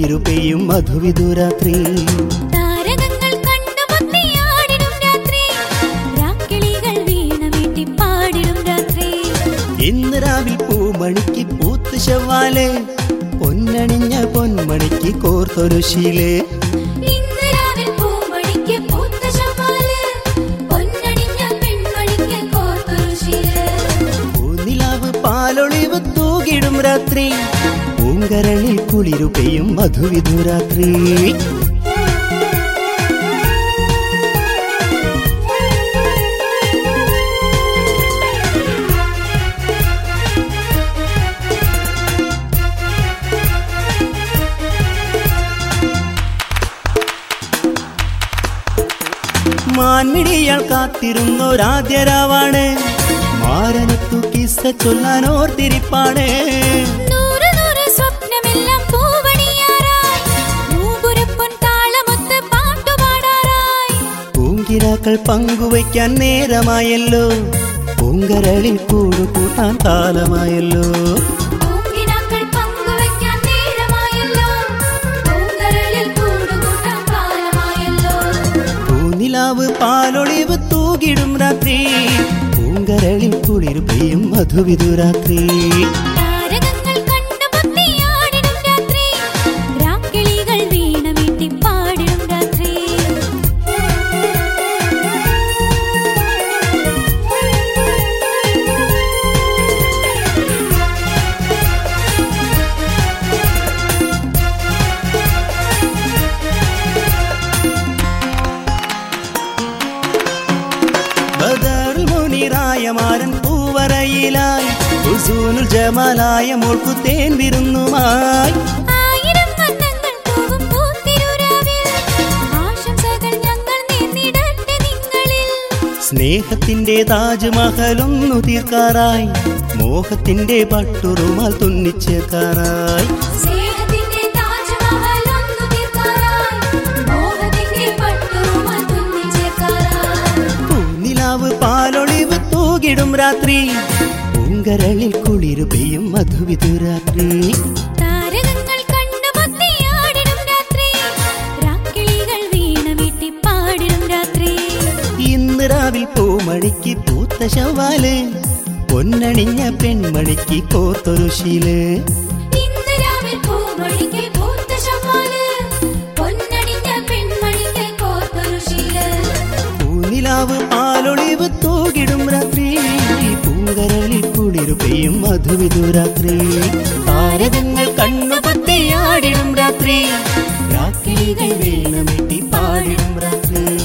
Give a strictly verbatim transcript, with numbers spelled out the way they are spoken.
കുളിരു പെയ്യും മധുവിധുരാത്രി. താരകങ്ങൾ കണ്ടുമുട്ടിയാടിടും രാത്രി, രാക്കിളികൾ വീണമീട്ടി പാടിടും രാത്രി. ഇന്ന് രാവിൽ പൂമണിക്ക് പൂത്ത് ശവ്വാല്, പൊന്നണിഞ്ഞ പൊന്മണിക്ക് കോർത്തൊരു ശീല്. ഇന്ന് രാവിൽ പൂമണിക്ക് പൂത്ത ശവ്വാല്, പൊന്നണിഞ്ഞ പെൺമണിക്ക് കോർത്തൊരു ശീല്. പൂനിലാവ് പാലൊളിവ് തൂകിടും രാത്രി, പൂങ്കരളിൽ കുളിരു പെയ്യും മധുവിധുരാത്രി. മാൻമിടിയാൾ കാത്തിരുന്നൊരാദ്യരാവാണ്, മാരനത്തു കിസ്സ ചൊല്ലാനോർത്തിരിപ്പാണ്. നൂറ് നൂറ് സ്വപ്നമെല്ലാം പൂവണിയാറായി, മൂപുരപ്പൊൻ താളമൊത്ത് പാട്ടുപാടാറായി. പൂങ്കിരാക്കൾ പങ്കുവയ്ക്കാൻ നേരമായല്ലോ, പൂങ്കരളിൽ കൂടുകൂട്ടാൻ കാലമായല്ലോ. പൂങ്കിനാക്കൾ പങ്കുവയ്ക്കാൻ നേരമായല്ലോ, പൂങ്കരളിൽ കൂടുകൂട്ടാൻ കാലമായല്ലോ. പൂനിലാവ് പാലൊളിവ് തൂകിടും രാത്രി, പൂങ്കരളിൽ കുളിരു പെയ്യും മധുവിധുരാത്രി. താരകങ്ങൾ കണ്ടുമുട്ടിയാടിടും രാത്രി, രാക്കിളികൾ വീണമീട്ടി പാടിടും രാത്രി. ബദറുൽ മുനീറായ മാരൻ പൂവറയിലായി, ഹുസൂനുൽ ജമാലായ മോൾക്കു തേൻ വിരുന്നുമായി. ആയിരം വർണ്ണങ്ങൾ തൂവും പൂത്തിരുരാവിൽ, ആശംസകൾ ഞങ്ങൾ നേർന്നിടട്ടെ നിങ്ങളിൽ. സ്നേഹത്തിന്റെ താജ്മഹലൊന്നു തീർക്കാറായി, മോഹത്തിന്റെ പട്ടുറുമാൽ തുന്നിച്ചേർക്കാറായി. സ്നേഹത്തിന്റെ താജ്മഹലൊന്നു തീർക്കാറായി, മോഹത്തിന്റെ പട്ടുറുമാൽ തുന്നിച്ചേർക്കാറായി. പൂനിലാവ് പാലൊളിവ് തൂകിടും രാത്രി, പൂങ്കരളിൽ കുളിരു പെയ്യും മധുവിധുരാത്രി. താരകങ്ങൾ കണ്ടുമുട്ടിയാടിടും രാത്രി, രാക്കിളികൾ വീണമീട്ടി പാടിടും രാത്രി. ഇന്ന് രാവിൽ പൂമണിക്ക് പൂത്ത ശവ്വാല്, പൊന്നണിഞ്ഞ പെൺമണിക്ക് കോർത്തൊരു ശീല്. ഇന്ന് രാവിൽ പൂമണിക്ക് പൂത്ത ശവ്വാല്, പൊന്നണിഞ്ഞ പെൺമണിക്ക് കോർത്തൊരു ശീല്. പൂനിലാവ് പാലൊളിവ് തൂകിടും രാത്രി, പൂങ്കരളിൽ കുളിരു പെയ്യും മധുവിധുരാത്രി. താരകങ്ങൾ കണ്ണുപൊത്തിയാടിടും രാത്രി, രാക്കിളികൾ വീണമിട്ടി പാടിടും രാത്രി.